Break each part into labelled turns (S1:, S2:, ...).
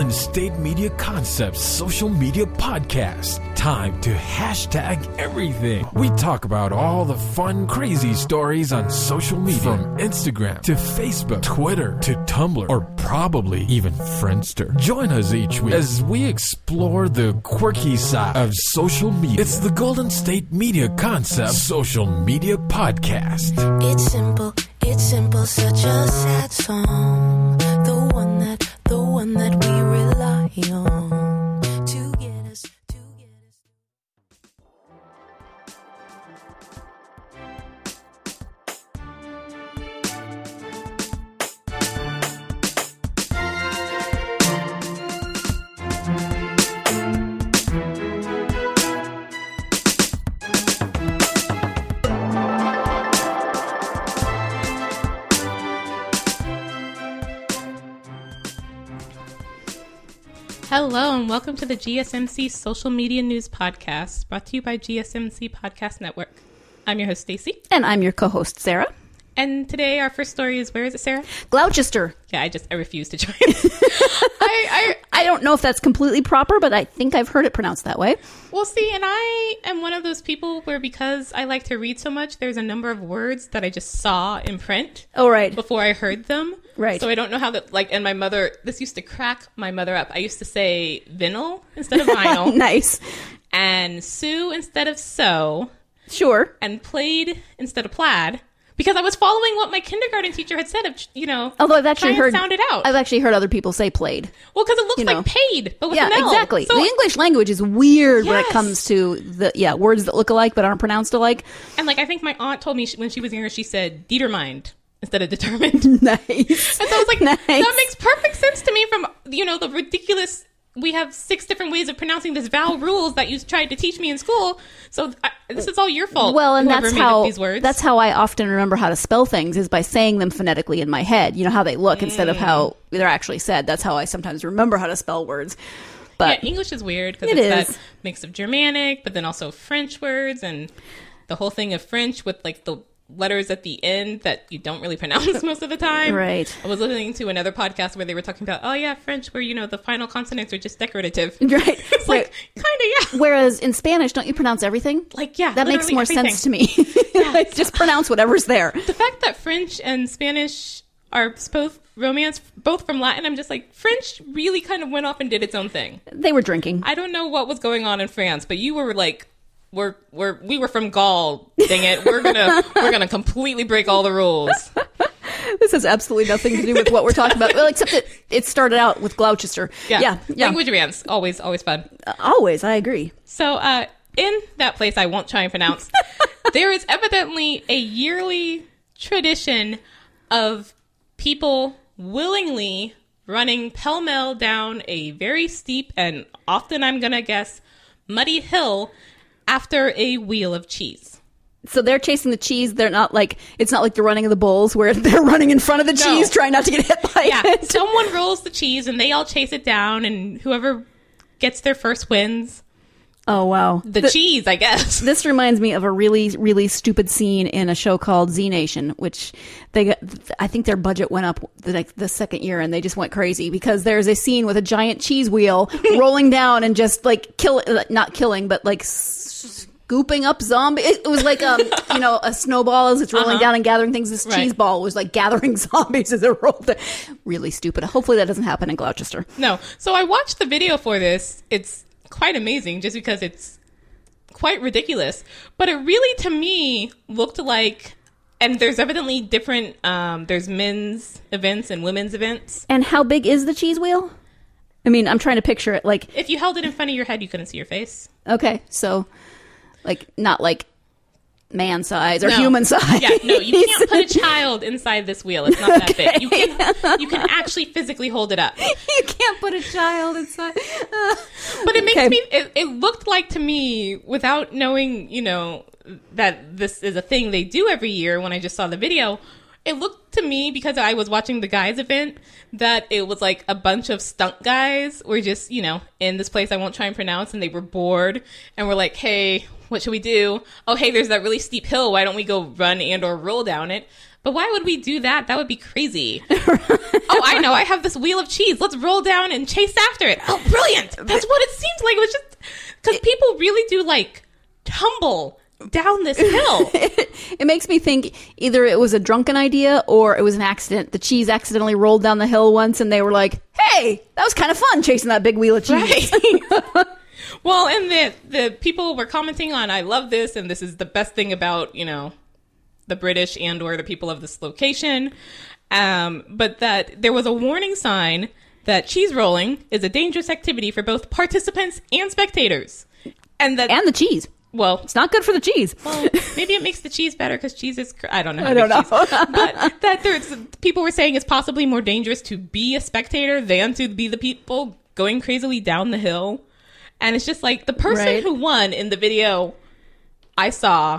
S1: Golden State Media Concepts social media podcast. Time to hashtag everything. We talk about all the fun, crazy stories on social media. From Instagram to Facebook, Twitter to Tumblr, or probably even Friendster. Join us each week as we explore the quirky side of social media. It's the Golden State Media Concepts social media podcast.
S2: It's simple, such a sad song. The one that we rely on to get us.
S3: Hello and welcome to the GSMC Social Media News Podcast, brought to you by GSMC Podcast Network. I'm your host, Stacy.
S4: And I'm your co-host, Sarah.
S3: And today our first story is, where is it, Sarah?
S4: Gloucester.
S3: Yeah, I refuse to join.
S4: I don't know if that's completely proper, but I think I've heard it pronounced that way.
S3: Well, see, and I am one of those people where, because I like to read so much, there's a number of words that I just saw in print.
S4: Oh, right.
S3: Before I heard them.
S4: Right.
S3: So I don't know how that, and my mother, this used to crack my mother up. I used to say vinyl instead of vinyl.
S4: Nice.
S3: And sue instead of sew.
S4: Sure.
S3: And plaid instead of plaid. Because I was following what my kindergarten teacher had said of,
S4: although I've actually heard,
S3: sound it out.
S4: I've actually heard other people say played.
S3: Well, because it looks like paid, but with an L.
S4: Exactly.
S3: So,
S4: the English language is weird when it
S3: Yes.
S4: comes to the words that look alike but aren't pronounced alike.
S3: and I think my aunt told me when she was younger, she said determined instead of determined.
S4: Nice.
S3: And so I was like,
S4: Nice.
S3: that makes perfect sense to me from, the ridiculous, we have 6 different ways of pronouncing this vowel rules that you tried to teach me in school. So this is all your fault.
S4: Well, and
S3: whoever made up these words.
S4: that's how I often remember how to spell things, is by saying them phonetically in my head. You know, how they look instead of how they're actually said. That's how I sometimes remember how to spell words. But
S3: yeah, English is weird because
S4: It
S3: it's
S4: is.
S3: that mix of Germanic, but then also French words, and the whole thing of French with the letters at the end that you don't really pronounce most of the time.
S4: Right.
S3: I was listening to another podcast where they were talking about, French, where, the final consonants are just decorative.
S4: Right.
S3: It's kind of, yeah.
S4: Whereas in Spanish, don't you pronounce everything? That makes
S3: literally
S4: more
S3: everything.
S4: sense to me. Just pronounce whatever's there.
S3: The fact that French and Spanish are both Romance, both from Latin, I'm just like, French really kind of went off and did its own thing.
S4: They were drinking.
S3: I don't know what was going on in France, but you were like, we were from Gaul. Dang it, we're gonna completely break all the rules.
S4: This has absolutely nothing to do with what we're talking about. Well, except that it started out with Gloucester. Yeah.
S3: Language rants, always fun.
S4: Always, I agree.
S3: So, in that place I won't try and pronounce, there is evidently a yearly tradition of people willingly running pell-mell down a very steep and often, I'm gonna guess, muddy hill after a wheel of cheese.
S4: So they're chasing the cheese. They're not like, it's not like the running of the bulls where they're running in front of the cheese trying not to get hit by it.
S3: Someone rolls the cheese and they all chase it down, and whoever gets there first wins.
S4: Oh, wow.
S3: The cheese, I guess.
S4: This reminds me of a really, really stupid scene in a show called Z Nation, which I think their budget went up the second year and they just went crazy because there's a scene with a giant cheese wheel rolling down and just like not killing, but like scooping up zombie. It was like, a snowball as it's rolling down and gathering things. This cheese ball was like gathering zombies as it rolled. Really stupid. Hopefully that doesn't happen in Gloucester.
S3: No. So I watched the video for this. It's quite amazing just because it's quite ridiculous. But it really, to me, looked like, and there's evidently different, there's men's events and women's events.
S4: And how big is the cheese wheel? I mean, I'm trying to picture it like...
S3: If you held it in front of your head, you couldn't see your face.
S4: Okay, so like not like man size or human size.
S3: Yeah, no, you can't put a child inside this wheel. It's not that big. You can actually physically hold it up.
S4: You can't put a child inside.
S3: But it makes me, it looked like to me, without knowing, that this is a thing they do every year when I just saw the video, it looked to me, because I was watching the guys event, that it was like a bunch of stunt guys were just, in this place I won't try and pronounce, and they were bored and were like, hey, what should we do? Oh, hey, there's that really steep hill. Why don't we go run and or roll down it? But why would we do that? That would be crazy. Oh, I know. I have this wheel of cheese. Let's roll down and chase after it. Oh, brilliant. That's what it seems like. It was just because people really do like tumble down this hill.
S4: It makes me think either it was a drunken idea or it was an accident. The cheese accidentally rolled down the hill once and they were like, hey, that was kind of fun chasing that big wheel of cheese.
S3: Right. Well, and the people were commenting on, I love this, and this is the best thing about, the British and or the people of this location. But that there was a warning sign that cheese rolling is a dangerous activity for both participants and spectators. And the
S4: cheese.
S3: Well,
S4: it's not good for the cheese.
S3: Well, maybe it makes the cheese better because cheese is... I don't know. But that people were saying it's possibly more dangerous to be a spectator than to be the people going crazily down the hill. And it's just like the person who won in the video I saw,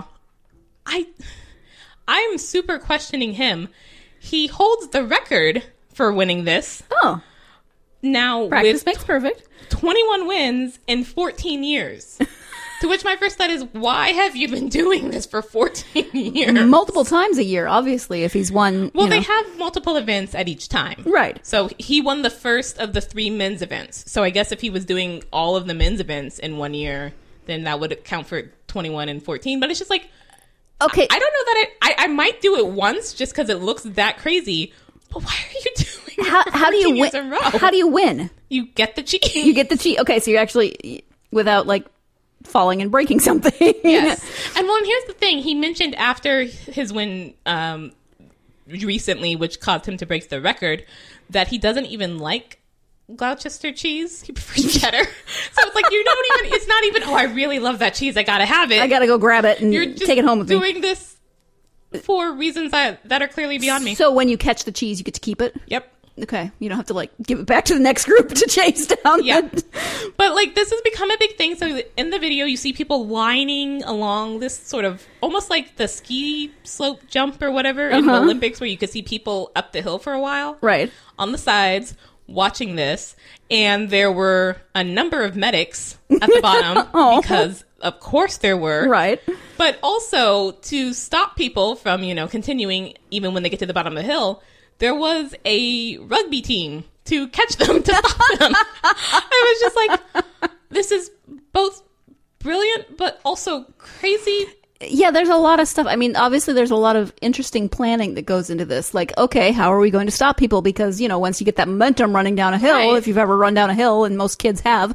S3: I'm super questioning him. He holds the record for winning this.
S4: Oh.
S3: Now,
S4: practice makes perfect.
S3: 21 wins in 14 years. To which my first thought is, why have you been doing this for 14 years?
S4: Multiple times a year, obviously, if he's won.
S3: Well, they have multiple events at each time.
S4: Right.
S3: So he won the first of the 3 men's events. So I guess if he was doing all of the men's events in 1 year, then that would count for 21 and 14. But it's just like,
S4: okay,
S3: I don't know that I might do it once just because it looks that crazy. But why are you doing it?
S4: How do you win? How do you win?
S3: You get the cheese.
S4: You get the cheese. Okay, so you're actually, without like falling and breaking something.
S3: Yes. And here's the thing. He mentioned after his win recently, which caused him to break the record, that he doesn't even like Gloucester cheese. He prefers cheddar. So it's like, it's not even, oh, I really love that cheese. I gotta have it.
S4: I gotta go grab it and
S3: You're just
S4: take it home with me.
S3: doing this for reasons that are clearly beyond me.
S4: So when you catch the cheese, you get to keep it?
S3: Yep.
S4: Okay, you don't have to like give it back to the next group to chase down.
S3: Yeah, but like this has become a big thing. So in the video, you see people lining along this sort of almost like the ski slope jump or whatever in the Olympics, where you could see people up the hill for a while,
S4: right,
S3: on the sides watching this, and there were a number of medics at the bottom because of course there were,
S4: right,
S3: but also to stop people from continuing even when they get to the bottom of the hill. There was a rugby team to catch them, to stop them. I was just like, this is both brilliant, but also crazy.
S4: Yeah, there's a lot of stuff. I mean, obviously there's a lot of interesting planning that goes into this. Like, okay, how are we going to stop people? Because, once you get that momentum running down a hill,
S3: right.
S4: If you've ever run down a hill, and most kids have,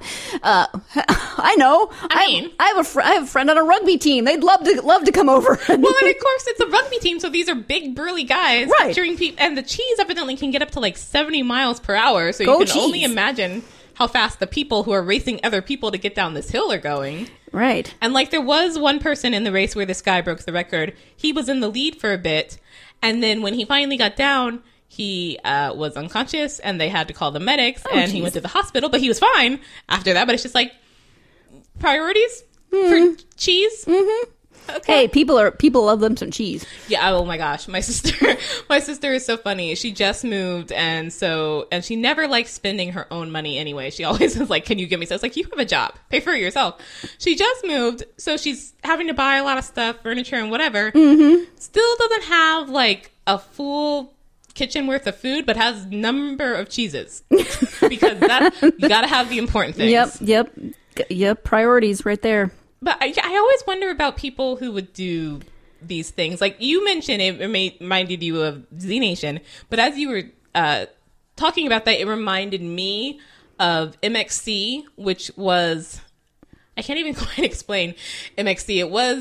S4: I know. I have a friend on a rugby team. They'd love to come over.
S3: Well, and of course it's a rugby team, so these are big, burly guys.
S4: Right.
S3: And the cheese evidently can get up to like 70 miles per hour, so you can only imagine how fast the people who are racing other people to get down this hill are going.
S4: Right.
S3: And like there was one person in the race where this guy broke the record. He was in the lead for a bit, and then when he finally got down, he was unconscious, and they had to call the medics, he went to the hospital, but he was fine after that. But it's just like priorities for cheese.
S4: Mm-hmm.
S3: Okay.
S4: Hey, people love them some cheese.
S3: Yeah. Oh my gosh, my sister is so funny. She just moved, and she never likes spending her own money anyway. She always is like, "Can you give me?" So it's like, you have a job, pay for it yourself. She just moved, so she's having to buy a lot of stuff, furniture and whatever. Mm-hmm. Still doesn't have like a full kitchen worth of food, but has number of cheeses because you got to have the important things.
S4: Yep. Priorities right there.
S3: But I always wonder about people who would do these things. Like you mentioned, it reminded you of Z Nation. But as you were talking about that, it reminded me of MXC, which was... I can't even quite explain MXC.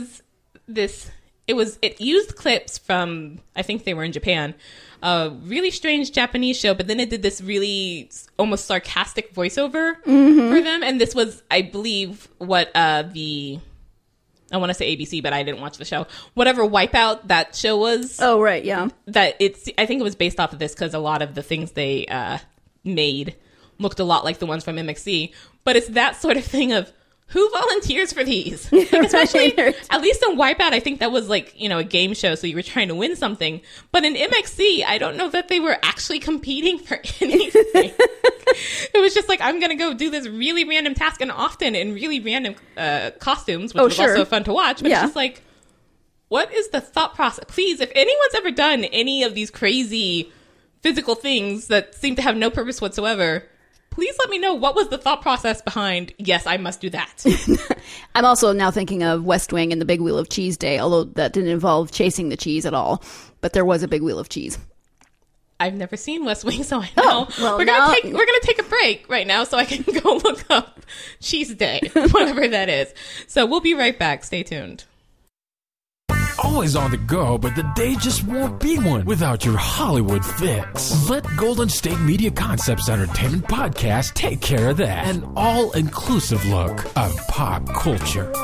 S3: It used clips from... I think they were in Japan. A really strange Japanese show, but then it did this really almost sarcastic voiceover for them. And this was, I believe, what I want to say ABC, but I didn't watch the show. Whatever Wipeout that show was.
S4: Oh, right, yeah.
S3: I think it was based off of this because a lot of the things they made looked a lot like the ones from MXC. But it's that sort of thing of, who volunteers for these? Like, especially, at least in Wipeout, I think that was like, a game show, so you were trying to win something. But in MXC, I don't know that they were actually competing for anything. It was just like, I'm going to go do this really random task, and often in really random costumes, which was also fun to watch. But it's just like, what is the thought process? Please, if anyone's ever done any of these crazy physical things that seem to have no purpose whatsoever, please let me know what was the thought process behind, yes, I must do that.
S4: I'm also now thinking of West Wing and the Big Wheel of Cheese Day, although that didn't involve chasing the cheese at all. But there was a big wheel of cheese.
S3: I've never seen West Wing, so I know.
S4: Well,
S3: we're gonna take a break right now so I can go look up Cheese Day, whatever that is. So we'll be right back. Stay tuned.
S1: Always on the go, but the day just won't be one without your Hollywood fix. Let Golden State Media Concepts Entertainment Podcast take care of that. An all-inclusive look of pop culture.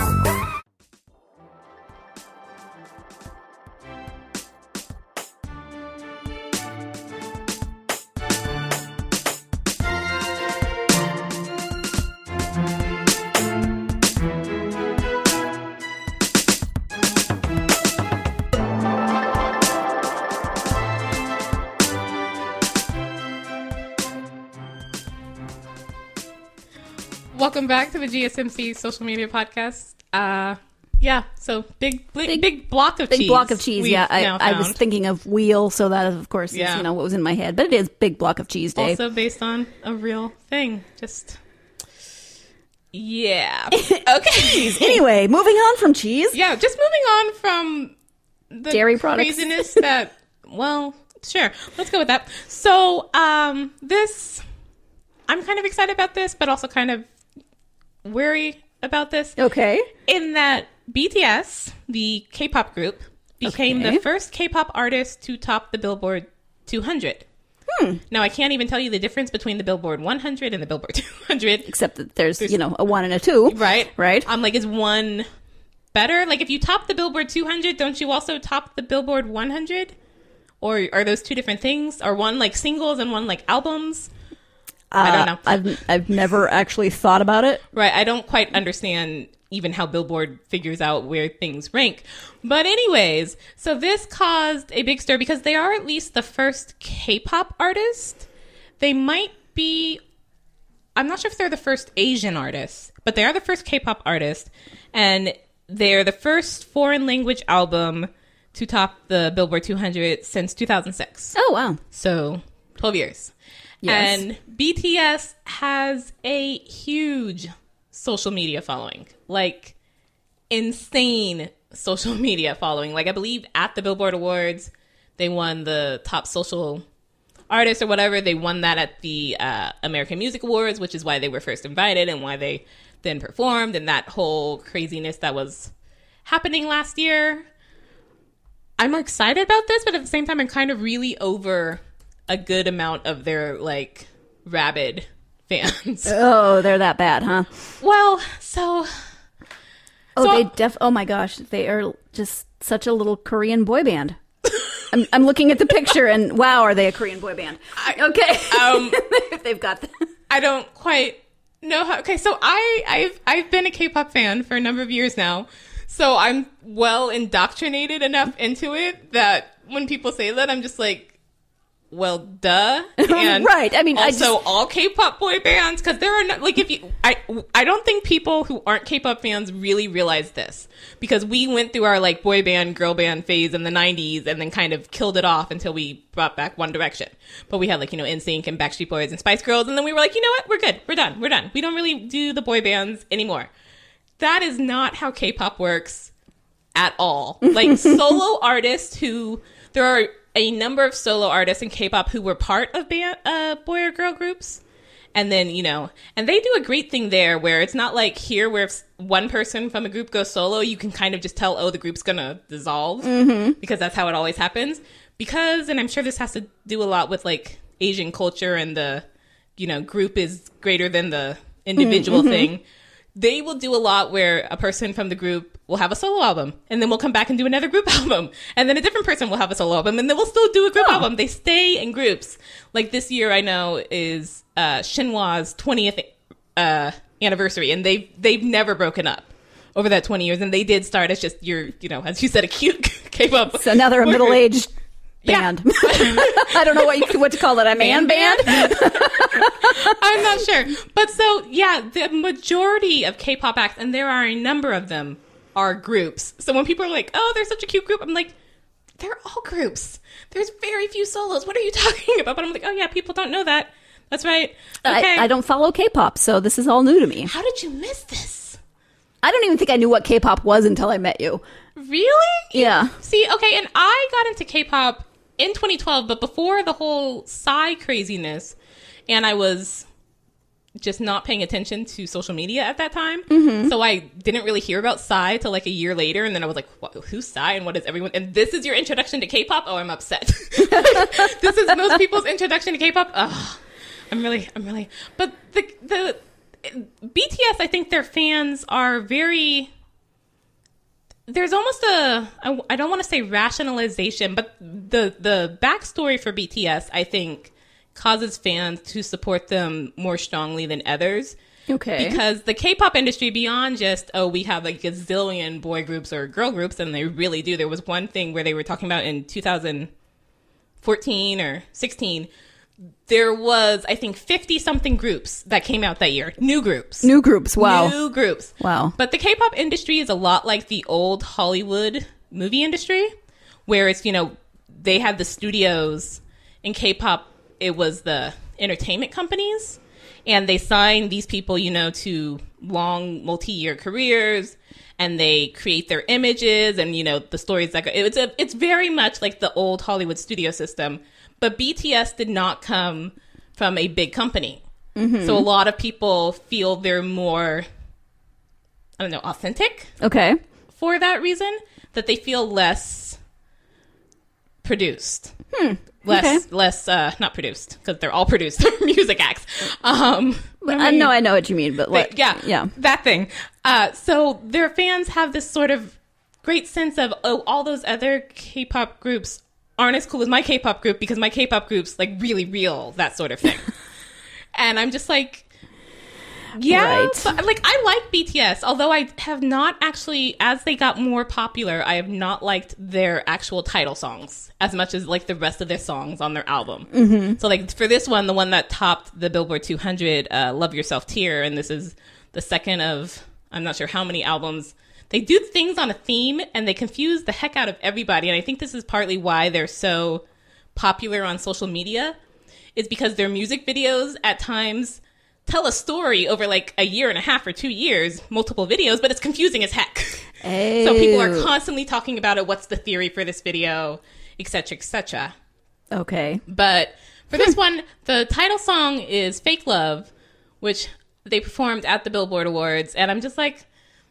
S3: Welcome back to the GSMC Social Media Podcast. So big block of cheese.
S4: Big block of cheese, yeah. I was thinking of wheel, so that, of course, is what was in my head. But it is Big Block of Cheese Day.
S3: Also based on a real thing. Okay.
S4: Anyway, moving on from cheese.
S3: Yeah, just moving on from the
S4: dairy products.
S3: Craziness that, well, sure. Let's go with that. So, I'm kind of excited about this, but also kind of wary about this.
S4: Okay.
S3: In that BTS, the K-pop group, became the first K-pop artist to top the Billboard 200. Now, I can't even tell you the difference between the Billboard 100 and the Billboard 200.
S4: Except that there's a 1 and a 2.
S3: Right.
S4: Right.
S3: I'm like, is one better? Like, if you top the Billboard 200, don't you also top the Billboard 100? Or are those two different things? Or one like singles and one like albums? I don't know.
S4: I've never actually thought about it.
S3: Right. I don't quite understand even how Billboard figures out where things rank. But anyways, so this caused a big stir because they are at least the first K-pop artist. They might be, I'm not sure if they're the first Asian artist, but they are the first K-pop artist. And they're the first foreign language album to top the Billboard 200 since 2006.
S4: Oh, wow.
S3: So 12 years. Yes. And BTS has a huge social media following, like insane social media following. Like I believe at the Billboard Awards, they won the top social artist or whatever. They won that at the American Music Awards, which is why they were first invited and why they then performed, and that whole craziness that was happening last year. I'm excited about this, but at the same time, I'm kind of really over a good amount of their, like, rabid fans.
S4: Oh, they're that bad, huh?
S3: Well,
S4: oh my gosh, they are just such a little Korean boy band. I'm looking at the picture and wow, are they a Korean boy band? Okay. They've got that.
S3: I don't quite know how. Okay, so I've been a K-pop fan for a number of years now. So I'm well indoctrinated enough into it that when people say that, I'm just like, well, duh. And
S4: right. I mean,
S3: also all K-pop boy bands, because there are not, like, I don't think people who aren't K-pop fans really realize this, because we went through our like boy band, girl band phase in the 90s and then kind of killed it off until we brought back One Direction. But we had like, NSYNC and Backstreet Boys and Spice Girls. And then we were like, you know what? We're good. We're done. We don't really do the boy bands anymore. That is not how K-pop works at all. Like solo artists there are a number of solo artists in K-pop who were part of boy or girl groups. And then, and they do a great thing there where it's not like here where if one person from a group goes solo, you can kind of just tell, oh, the group's going to dissolve because that's how it always happens. And I'm sure this has to do a lot with like Asian culture and the, group is greater than the individual thing. They will do a lot where a person from the group will have a solo album, and then we'll come back and do another group album, and then a different person will have a solo album, and then we'll still do a group album. They stay in groups. Like this year, I know is Shinhwa's 20th anniversary, and they've never broken up over that 20 years, and they did start as just as you said, a cute K-pop.
S4: So now they're a middle-aged band. Yeah. I don't know what to call it. A man band?
S3: I'm not sure. But so, yeah, the majority of K-pop acts, and there are a number of them, are groups. So when people are like, oh, they're such a cute group, I'm like, they're all groups. There's very few solos. What are you talking about? But I'm like, oh yeah, people don't know that. That's right. Okay.
S4: I don't follow K-pop, so this is all new to me.
S3: How did you miss this?
S4: I don't even think I knew what K-pop was until I met you.
S3: Really?
S4: Yeah.
S3: See, okay, and I got into K-pop in 2012, but before the whole Psy craziness, and I was just not paying attention to social media at that time. Mm-hmm. So I didn't really hear about Psy till like a year later, and then I was like, who's Psy and what is everyone? And this is your introduction to K-pop? Oh, I'm upset. This is most people's introduction to K-pop? Oh, I'm really, but the BTS, I think their fans are very, there's almost I don't want to say rationalization, but the backstory for BTS, I think, causes fans to support them more strongly than others.
S4: Okay.
S3: Because the K-pop industry, beyond just, oh, we have like a zillion boy groups or girl groups, and they really do. There was one thing where they were talking about in 2014 or 16, there was, I think, 50-something groups that came out that year. New groups.
S4: New groups, wow.
S3: New groups.
S4: Wow.
S3: But the K-pop industry is a lot like the old Hollywood movie industry, where it's, you know, they had the studios. In K-pop, it was the entertainment companies, and they signed these people, you know, to long multi-year careers, and they create their images and, you know, the stories that go. It's very much like the old Hollywood studio system. But BTS did not come from a big company. Mm-hmm. So a lot of people feel they're more, I don't know, authentic.
S4: Okay.
S3: For that reason, that they feel less produced. Less, not produced, because they're all produced. Music acts.
S4: No, I know what you mean, but like,
S3: yeah, that thing. So their fans have this sort of great sense of, oh, all those other K-pop groups aren't as cool as my K-pop group because my K-pop group's like really real, that sort of thing. And I'm just like, yeah, right. But like I like BTS, although I have not actually, as they got more popular, I have not liked their actual title songs as much as like the rest of their songs on their album. Mm-hmm. So like for this one, the one that topped the Billboard 200, Love Yourself Tear, and this is the second of, I'm not sure how many albums. They do things on a theme, and they confuse the heck out of everybody. And I think this is partly why they're so popular on social media, is because their music videos at times tell a story over like a year and a half or 2 years, multiple videos, but it's confusing as heck.
S4: Ew.
S3: So people are constantly talking about it. What's the theory for this video, et cetera, et cetera.
S4: Okay.
S3: But for this one, the title song is Fake Love, which they performed at the Billboard Awards. And I'm just like,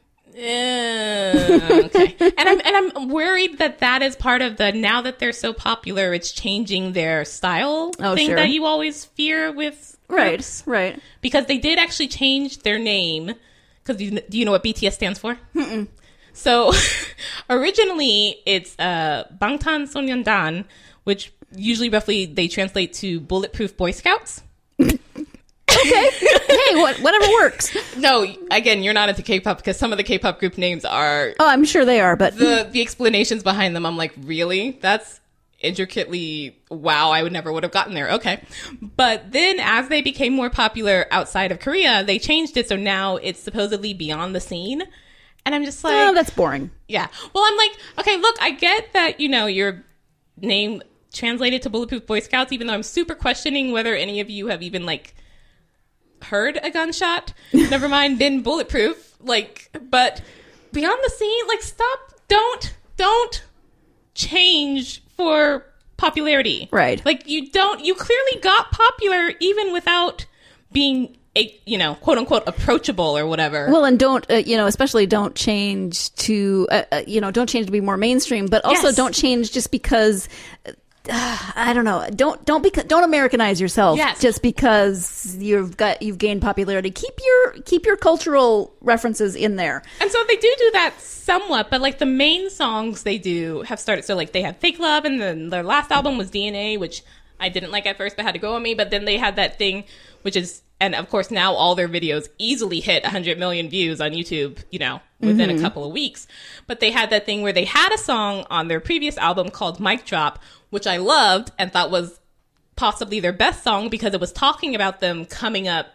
S3: okay. And I'm worried that is part of the, now that they're so popular, it's changing their style thing
S4: sure.
S3: that you always fear with groups.
S4: Right.
S3: Because they did actually change their name. Because do you know what BTS stands for? Mm-mm. So originally it's Bangtan which usually roughly they translate to Bulletproof Boy Scouts.
S4: Okay. Hey, whatever works.
S3: No, again, you're not into K-pop because some of the K-pop group names are...
S4: Oh, I'm sure they are, but...
S3: The explanations behind them, I'm like, really? That's intricately... Wow, I would have gotten there. Okay. But then as they became more popular outside of Korea, they changed it, so now it's supposedly Beyond the Scene. And I'm just like...
S4: Oh, that's boring.
S3: Yeah. Well, I'm like, okay, look, I get that, you know, your name translated to Bulletproof Boy Scouts, even though I'm super questioning whether any of you have even, like... heard a gunshot, never mind been bulletproof, like, but Beyond the Scene, like, stop, don't change for popularity.
S4: Right.
S3: Like, you clearly got popular even without being you know, quote unquote approachable or whatever.
S4: Well, and don't, especially don't change to, don't change to be more mainstream, but also
S3: Yes.
S4: don't change just because, I don't know. Don't Americanize yourself
S3: Yes.
S4: just because you've gained popularity. Keep your cultural references in there.
S3: And so they do that somewhat, but like the main songs they do have started. So like they had Fake Love, and then their last album was DNA, which I didn't like at first, but had to go on me. But then they had that thing, which is, and of course now all their videos easily hit 100 million views on YouTube, you know, within a couple of weeks. But they had that thing where they had a song on their previous album called Mic Drop, which I loved and thought was possibly their best song because it was talking about them coming up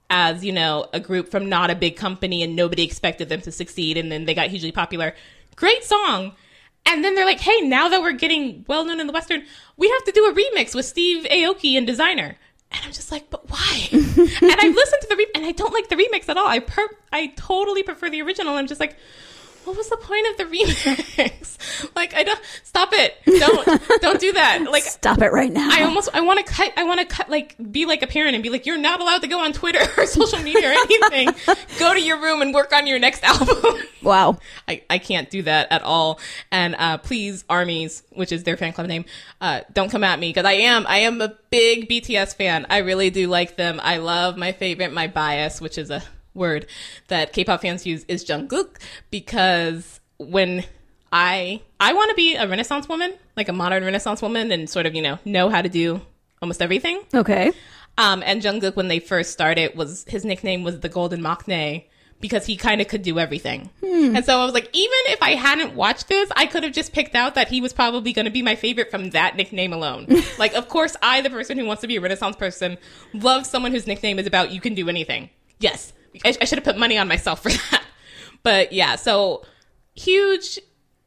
S3: as, you know, a group from not a big company and nobody expected them to succeed. And then they got hugely popular. Great song. And then they're like, hey, now that we're getting well known in the Western, we have to do a remix with Steve Aoki and Designer. And I'm just like, but why? And I listened to the and I don't like the remix at all. I totally prefer the original. I'm just like, what was the point of the remix? Like, I don't, stop it. Don't do that. Like,
S4: stop it right now.
S3: I want to cut, like, be like a parent and be like, you're not allowed to go on Twitter or social media or anything. Go to your room and work on your next album.
S4: Wow.
S3: I can't do that at all. And, please, ARMYs, which is their fan club name, don't come at me, because I am a big BTS fan. I really do like them. I love my bias, which is a word that K-pop fans use, is Jungkook, because when I want to be a Renaissance woman, like a modern Renaissance woman, and sort of, you know how to do almost everything.
S4: Okay.
S3: And Jungkook, when they first started, his nickname was the Golden Maknae, because he kind of could do everything. And so I was like, even if I hadn't watched this, I could have just picked out that he was probably going to be my favorite from that nickname alone. Like, of course, I, the person who wants to be a Renaissance person, love someone whose nickname is about you can do anything. Yes. I should have put money on myself for that. But yeah, so hugely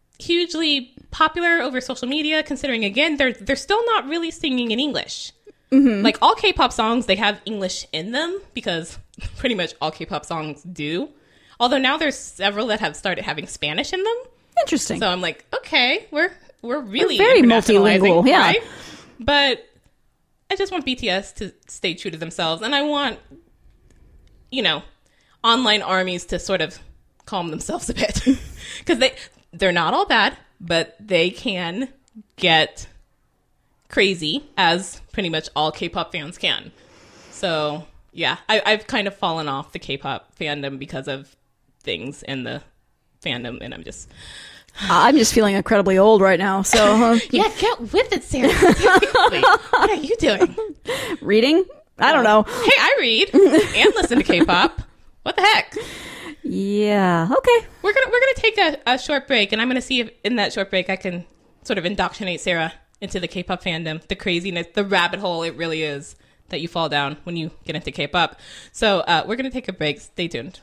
S3: popular over social media, considering, again, they're still not really singing in English. Mm-hmm. Like, all K-pop songs, they have English in them, because pretty much all K-pop songs do. Although now there's several that have started having Spanish in them.
S4: Interesting.
S3: So I'm like, okay, we're really
S4: very multilingual, yeah.
S3: Right? But I just want BTS to stay true to themselves, and I want, you know, online ARMYs to sort of calm themselves a bit, because they're not all bad, but they can get crazy, as pretty much all K-pop fans can. So yeah, I've kind of fallen off the K-pop fandom because of things in the fandom, and I'm just feeling incredibly old right now. So yeah, get with it, Sarah. Seriously. What are you doing?
S4: Reading? I don't know.
S3: Hey, I read and listen to K-pop. What the heck?
S4: Yeah. Okay.
S3: We're gonna take a short break, and I'm gonna see if in that short break I can sort of indoctrinate Sarah into the K-pop fandom, the craziness, the rabbit hole it really is that you fall down when you get into K-pop. So we're gonna take a break. Stay tuned.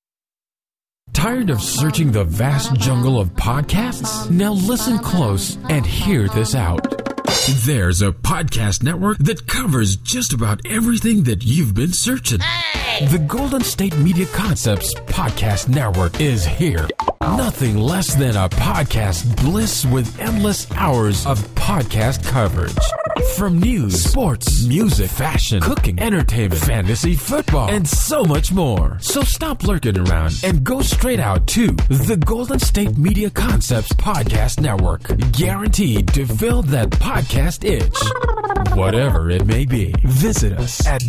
S1: Tired of searching the vast jungle of podcasts? Now listen close and hear this out. There's a podcast network that covers just about everything that you've been searching. The Golden State Media Concepts Podcast Network is here. Nothing less than a podcast bliss with endless hours of podcast coverage. From news, sports, music, fashion, cooking, entertainment, fantasy, football, and so much more. So stop lurking around and go straight out to the Golden State Media Concepts Podcast Network. Guaranteed to fill that podcast itch. Whatever it may be. Visit us at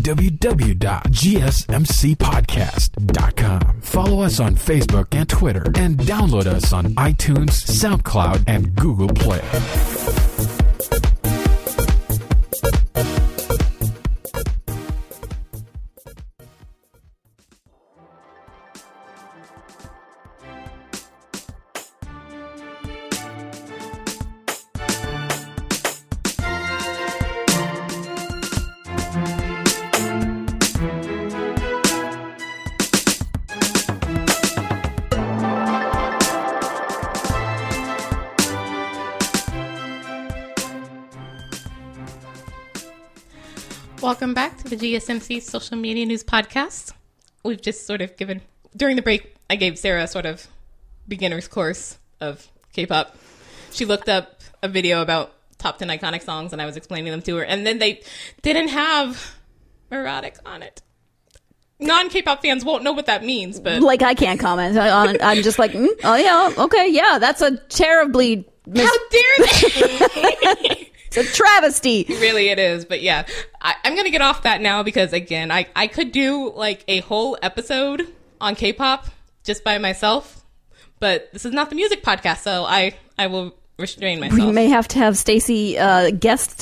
S1: www.gsmcpodcast.com. Follow us on Facebook and Twitter, and download us on iTunes, SoundCloud, and Google Play.
S3: Welcome back to the GSMC Social Media News Podcast. We've just sort of given, during the break, I gave Sarah a sort of beginner's course of K-pop. She looked up a video about top 10 iconic songs, and I was explaining them to her, and then they didn't have erotic on it. Non-K-pop fans won't know what that means, but...
S4: Like, I can't comment on it. I'm just like, oh yeah, okay, yeah, that's a terribly...
S3: How dare they?
S4: It's a travesty.
S3: Really, it is. But yeah, I'm going to get off that now because, again, I could do like a whole episode on K-pop just by myself. But this is not the music podcast, so I will restrain myself.
S4: We may have to have Stacey guest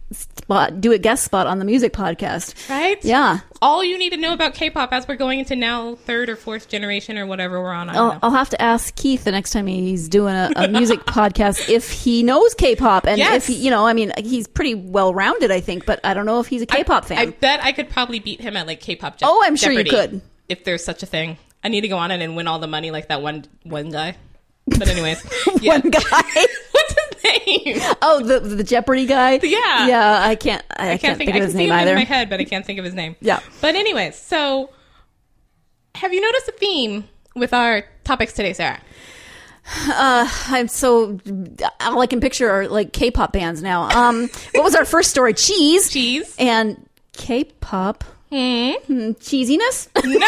S4: do a guest spot on the music podcast.
S3: Right?
S4: Yeah.
S3: All you need to know about K-pop as we're going into now 3rd or 4th generation or whatever we're on. I don't know.
S4: I'll have to ask Keith the next time he's doing a music podcast if he knows K-pop and
S3: Yes.
S4: if he, I mean, he's pretty well rounded, I think, but I don't know if he's a K-pop fan.
S3: I bet I could probably beat him at like K-pop
S4: Oh, I'm sure you
S3: Jeopardy,
S4: could.
S3: if there's such a thing. I need to go on it and win all the money like that one guy. But anyways, yeah.
S4: One guy.
S3: What's his name?
S4: Oh, the Jeopardy guy.
S3: Yeah.
S4: Yeah, I can't think of his name either.
S3: In my head, but I can't think of his name.
S4: Yeah.
S3: But anyways, so have you noticed a theme with our topics today, Sarah?
S4: I'm so all I can picture are like K-pop bands now. What was our first story? Cheese and K-pop. Cheesiness.
S3: No.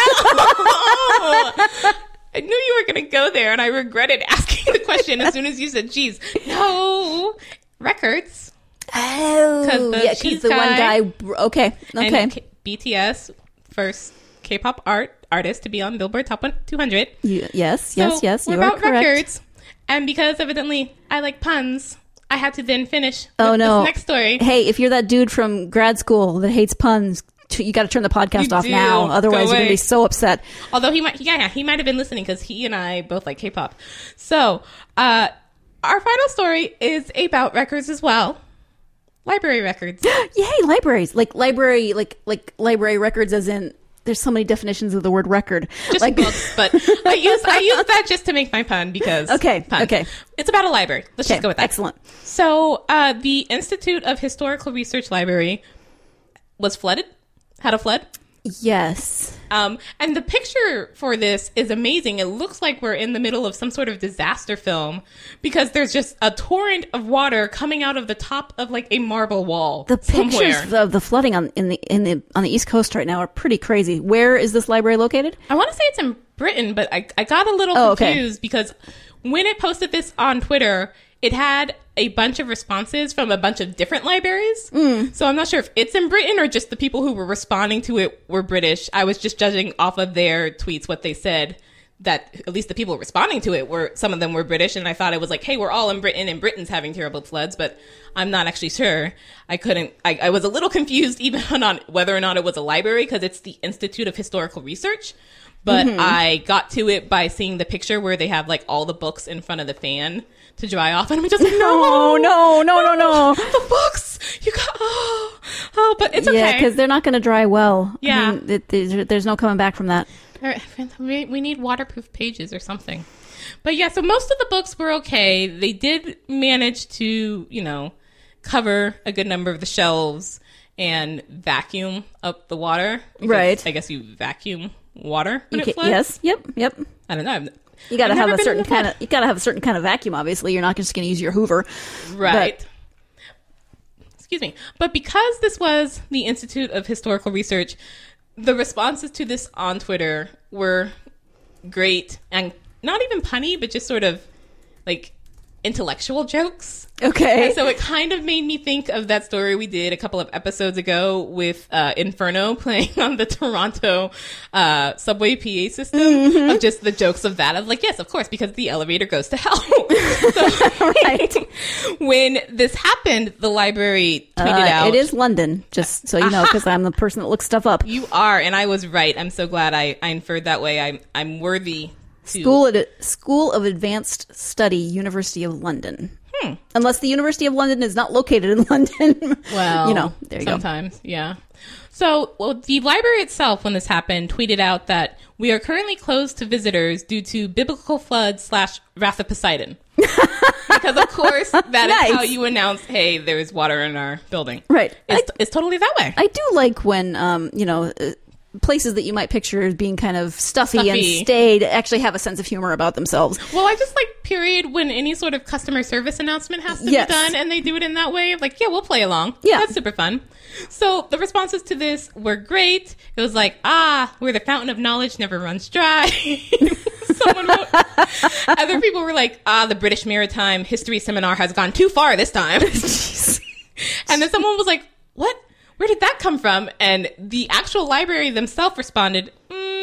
S3: I knew you were going to go there, and I regretted asking the question as soon as you said cheese. No. Records.
S4: Oh, yeah, because the one guy. Okay.
S3: And BTS, first K-pop artist to be on Billboard Top 200.
S4: Yes.
S3: We're
S4: You
S3: about
S4: are correct.
S3: records. And because evidently I like puns, I had to then finish
S4: Oh
S3: with
S4: no!
S3: this next story.
S4: Hey, if you're that dude from grad school that hates puns, you got to turn the podcast
S3: You
S4: off
S3: do.
S4: now. Otherwise,
S3: Go
S4: you're going to
S3: away.
S4: be so upset.
S3: Although he might have been listening because he and I both like K-pop. So, our final story is about records as well. Library records.
S4: Yay, libraries! Like library records, as in. There's so many definitions of the word record.
S3: Just
S4: like
S3: books, but I use that just to make my pun because
S4: Okay.
S3: It's about a library. Let's just go with that.
S4: Excellent.
S3: So, the Institute of Historical Research Library was flooded. Had a flood.
S4: Yes.
S3: And the picture for this is amazing. It looks like we're in the middle of some sort of disaster film because there's just a torrent of water coming out of the top of like a marble wall.
S4: The pictures
S3: somewhere.
S4: of the flooding on the East Coast right now are pretty crazy. Where is this library located?
S3: I want to say it's in Britain, but I got a little confused because when it posted this on Twitter, it had a bunch of responses from a bunch of different libraries. So I'm not sure if it's in Britain or just the people who were responding to it were British. I was just judging off of their tweets what they said, that at least the people responding to it were, some of them were British, and I thought it was like, hey, we're all in Britain and Britain's having terrible floods, but I'm not actually sure. I was a little confused even on whether or not it was a library because it's the Institute of Historical Research. But I got to it by seeing the picture where they have like all the books in front of the fan to dry off, and I'm just like, no, the books, you got, but it's okay.
S4: Yeah, because they're not going to dry well.
S3: Yeah.
S4: I mean, there's no coming back from that.
S3: We need waterproof pages or something. But yeah, so most of the books were okay. They did manage to, cover a good number of the shelves and vacuum up the water. Because
S4: Right.
S3: I guess you vacuum water when it floods.
S4: Yes. Yep.
S3: I don't know.
S4: You got to
S3: I've
S4: have
S3: never
S4: a
S3: been
S4: certain
S3: in a flood.
S4: kind of vacuum. Obviously, you're not just going to use your Hoover.
S3: Right. Excuse me. But because this was the Institute of Historical Research, the responses to this on Twitter were great and not even punny, but just sort of like intellectual jokes.
S4: Okay.
S3: And so it kind of made me think of that story we did a couple of episodes ago with Inferno playing on the Toronto subway PA system, of just the jokes of that. I was like, yes, of course, because the elevator goes to hell. So
S4: Right.
S3: when this happened, the library tweeted out.
S4: It is London, just so you know, because I'm the person that looks stuff up.
S3: You are, and I was right. I'm so glad I inferred that way. I'm worthy to...
S4: School of Advanced Study, University of London. Unless the University of London is not located in London.
S3: Well,
S4: there you
S3: sometimes, yeah. So, the library itself, when this happened, tweeted out that we are currently closed to visitors due to biblical flood / wrath of Poseidon. Because, of course, that
S4: Nice.
S3: is how you announce, hey, there's water in our building.
S4: go. Right.
S3: It's totally that way.
S4: I do like when, places that you might picture as being kind of stuffy and staid actually have a sense of humor about themselves.
S3: Well, I just like period when any sort of customer service announcement has to
S4: Yes.
S3: be done, and they do it in that way. Like, yeah, we'll play along.
S4: Yeah.
S3: That's super fun. So the responses to this were great. It was like, we're the fountain of knowledge, never runs dry. Someone wrote, other people were like, the British Maritime History Seminar has gone too far this time. And then someone was like, what? Where did that come from? And the actual library themselves responded,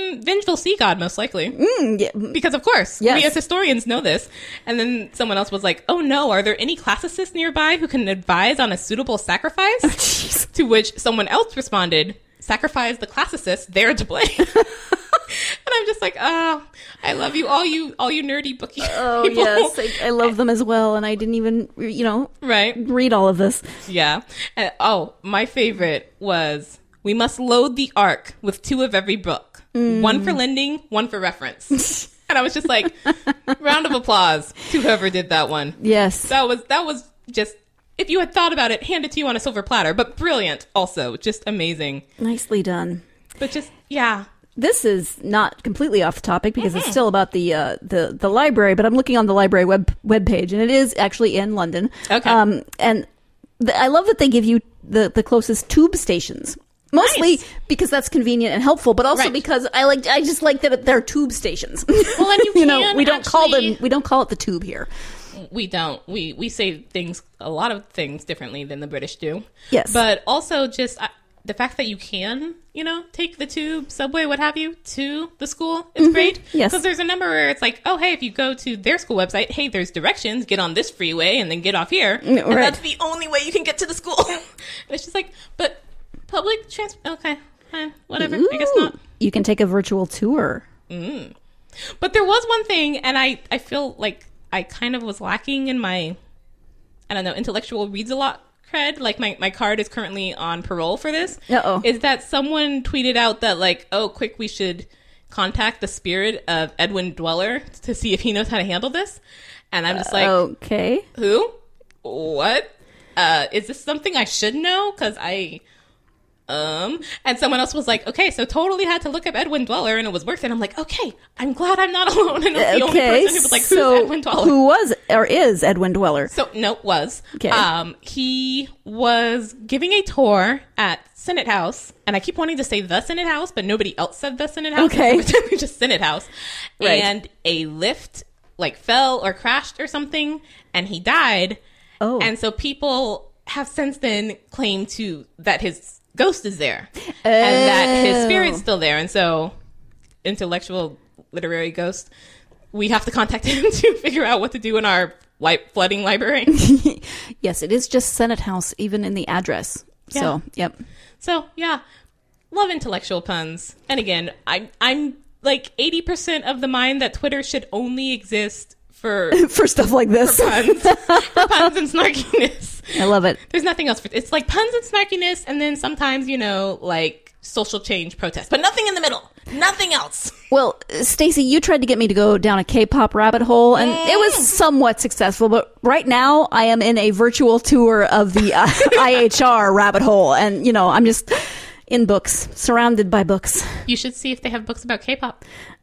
S3: vengeful sea god, most likely.
S4: Yeah.
S3: Because, of course,
S4: Yes.
S3: we as historians know this. And then someone else was like, oh no, are there any classicists nearby who can advise on a suitable sacrifice?
S4: Jeez.
S3: To which someone else responded, sacrifice the classicists, they're to blame. And I'm just like, oh, I love you, all you nerdy bookie
S4: Oh,
S3: people.
S4: yes. I love them as well. And I didn't even,
S3: Right.
S4: read all of this.
S3: Yeah. And, my favorite was, we must load the ark with 2 of every book. One for lending, one for reference. And I was just like, round of applause to whoever did that one.
S4: Yes.
S3: That was just, if you had thought about it, hand it to you on a silver platter. But brilliant also. Just amazing.
S4: Nicely done.
S3: But just, yeah.
S4: This is not completely off the topic because it's still about the library, but I'm looking on the library webpage, and it is actually in London.
S3: Okay.
S4: And I love that they give you the closest tube stations. Mostly
S3: Nice.
S4: because that's convenient and helpful, but also
S3: Right.
S4: because I just like that they're tube stations.
S3: Well, and you can
S4: we don't call
S3: actually-
S4: them, we don't call it the tube here.
S3: We don't. We say a lot of things differently than the British do.
S4: Yes.
S3: But also just the fact that you can, take the tube, subway, what have you, to the school is great.
S4: Yes.
S3: Because there's a number where it's like, oh, hey, if you go to their school website, hey, there's directions, get on this freeway and then get off here. And
S4: Right.
S3: that's the only way you can get to the school. And it's just like, but public transport, okay, fine, whatever, I guess
S4: Ooh,
S3: not.
S4: You can take a virtual tour.
S3: But there was one thing, and I feel like I kind of was lacking in my, I don't know, intellectual reads a lot cred. Like my card is currently on parole for this.
S4: Uh-oh.
S3: Is that someone tweeted out that like, oh, quick, we should contact the spirit of Edwin Dweller to see if he knows how to handle this. And I'm just like,
S4: Okay.
S3: who? What? Is this something I should know? Because and someone else was like, okay, so totally had to look up Edwin Dweller and it was worth it. I'm like, okay, I'm glad I'm not alone. And I'm the only person who was like, who's Edwin Dweller?
S4: Who was or is Edwin Dweller?
S3: So, no, was.
S4: Okay.
S3: He was giving a tour at Senate House, and I keep wanting to say the Senate House, but nobody else said the Senate House.
S4: Okay.
S3: It's just Senate House.
S4: Right.
S3: And a lift, fell or crashed or something, and he died.
S4: Oh.
S3: And so people have since then claimed that his ghost is there and that his spirit's still there. And so intellectual literary ghost, we have to contact him to figure out what to do in our flooding library.
S4: Yes, it is just Senate House, even in the address.
S3: Yeah.
S4: So, yep.
S3: So yeah, love intellectual puns. And again, I'm like 80% of the mind that Twitter should only exist for
S4: For stuff like this.
S3: puns, for puns and snarkiness.
S4: I love it.
S3: There's nothing else for it's like puns and snarkiness, and then sometimes like social change protests, but nothing in the middle. Nothing else.
S4: Well, Stacey, you tried to get me to go down a K-pop rabbit hole, and it was somewhat successful. But right now, I am in a virtual tour of the IHR rabbit hole, and I'm just in books, surrounded by books.
S3: You should see if they have books about K-pop.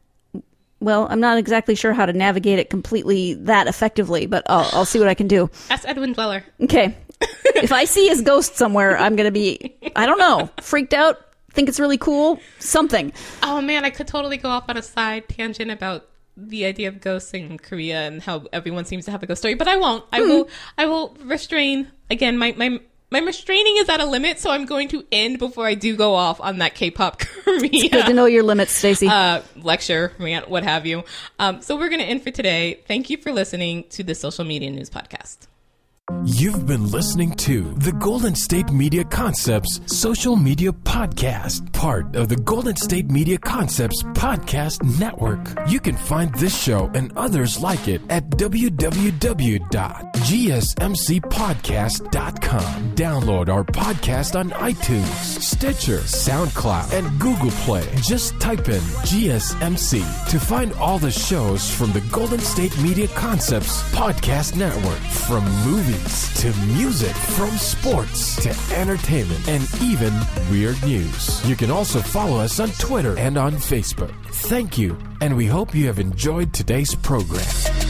S4: Well, I'm not exactly sure how to navigate it completely that effectively, but I'll see what I can do.
S3: Ask Edwin Dweller.
S4: Okay. If I see his ghost somewhere, I'm going to be, I don't know, freaked out, think it's really cool, something.
S3: Oh man, I could totally go off on a side tangent about the idea of ghosts in Korea and how everyone seems to have a ghost story, but I won't. I will restrain. Again, my restraining is at a limit, so I'm going to end before I do go off on that K-pop Korea.
S4: Good to know your limits, Stacey.
S3: Lecture, rant, what have you. So we're going to end for today. Thank you for listening to the Social Media News Podcast.
S1: You've been listening to the Golden State Media Concepts Social Media Podcast, part of the Golden State Media Concepts Podcast Network. You can find this show and others like it at www.gsmcpodcast.com. Download our podcast on iTunes, Stitcher, SoundCloud, and Google Play. Just type in GSMC to find all the shows from the Golden State Media Concepts Podcast Network, from movies to music, from sports to entertainment, and even weird news. You can also follow us on Twitter and on Facebook. Thank you, and we hope you have enjoyed today's program.